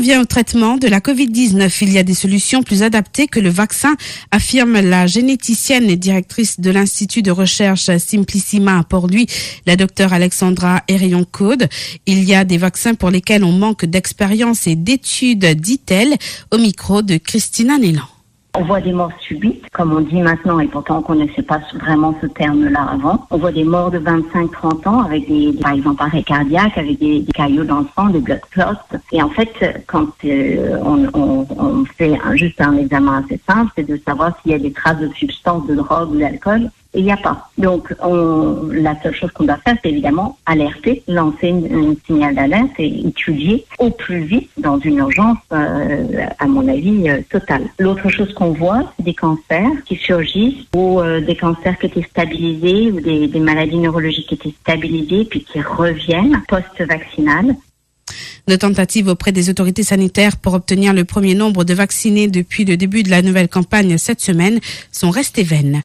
vient au traitement de la Covid-19, il y a des solutions plus adaptées que le vaccin, affirme la généticienne et directrice de l'Institut de recherche Simplissima à Port-Louis, la docteure Alexandra Hérion-Caude. Il y a des vaccins pour lesquels on manque d'expérience et d'études, dit-elle, au micro de Christina Nélan. On voit des morts subites, comme on dit maintenant, et pourtant on ne connaissait pas vraiment ce terme-là avant. On voit des morts de 25-30 ans avec par exemple, arrêt cardiaque, avec des caillots dans le sang, des blood clots. Et en fait, quand on fait juste un examen assez simple, c'est de savoir s'il y a des traces de substances, de drogue ou d'alcool. Et il n'y a pas. Donc, la seule chose qu'on doit faire, c'est évidemment alerter, lancer une signal d'alerte et étudier au plus vite dans une urgence, à mon avis, totale. L'autre chose qu'on voit, c'est des cancers qui surgissent ou des cancers qui étaient stabilisés ou des maladies neurologiques qui étaient stabilisées puis qui reviennent post-vaccinales. Nos tentatives auprès des autorités sanitaires pour obtenir le premier nombre de vaccinés depuis le début de la nouvelle campagne cette semaine sont restées vaines.